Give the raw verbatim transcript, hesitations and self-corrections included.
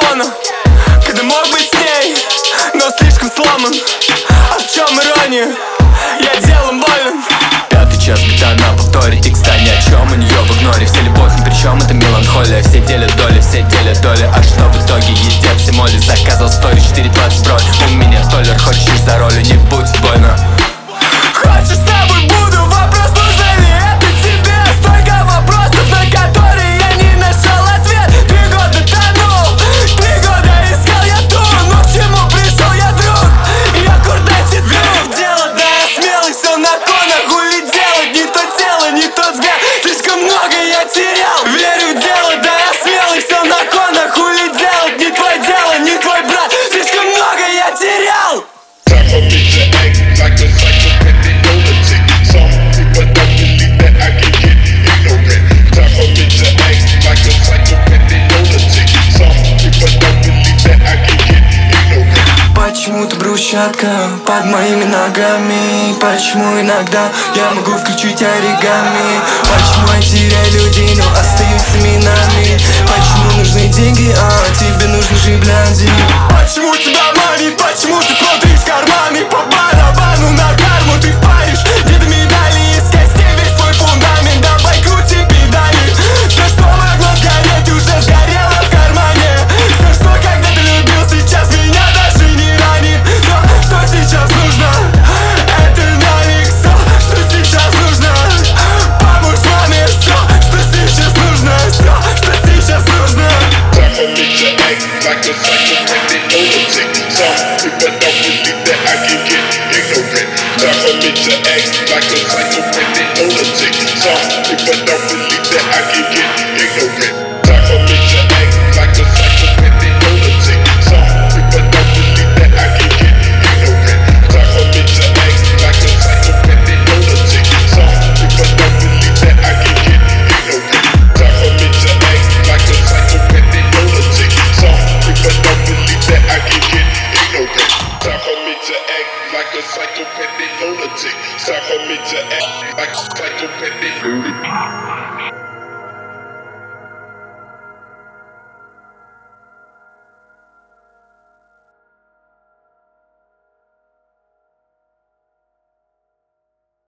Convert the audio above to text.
телефона, когда мог быть с ней, но слишком сломан. А в чем ирония? Я делом болен. Пятый час бита на повторе, текста ни о чем, у нее в игноре. Вся любовь ни при чем, это меланхолия. Все делят доли, все делят доли. А что в итоге едят все моли? Заказал сто четыре двадцать бронь. У меня толер, хочешь за ролью, не будь больно. Хочешь, с тобой буду, вопрос, нужно ли это тебе? Столько вопросов, на которые я не нашел ответ. Три года тонул, три года искал я ту, но к чему пришел я, друг? Я курдайте друг. Дело, да, я смелый, все на конах. Хули делать, не то тело, не тот взгляд. Слишком много я терял. Верю в дело, да, я смелый, все на конах. Хули делать, не твое дело, не твой брат. Слишком много я терял. Почему-то брусчатка под моими ногами. Почему иногда я могу включить оригами? Почему я теряю людей, но остаюсь с именами? Почему нужны деньги, а тебе нужны же бляди? Почему тебя манит, почему ты смотришь в карманы? По барабану на карму ты впаришь дедами дали из костей весь твой фундамент. Давай крути педали. Все, что могло сгореть, уже сгорело в кармане. Все, что когда-то любил, сейчас меня даже не ранит. Все, что сейчас нужно, это навик. Все, что сейчас нужно, помочь маме. Все, что сейчас нужно, все, что сейчас нужно. Time for me to act like a psychopathic lunatic. Some people don't believe that I can get ignorant. Time for me to act like a psychopathic lunatic. Some people don't believe that I can get ignorant.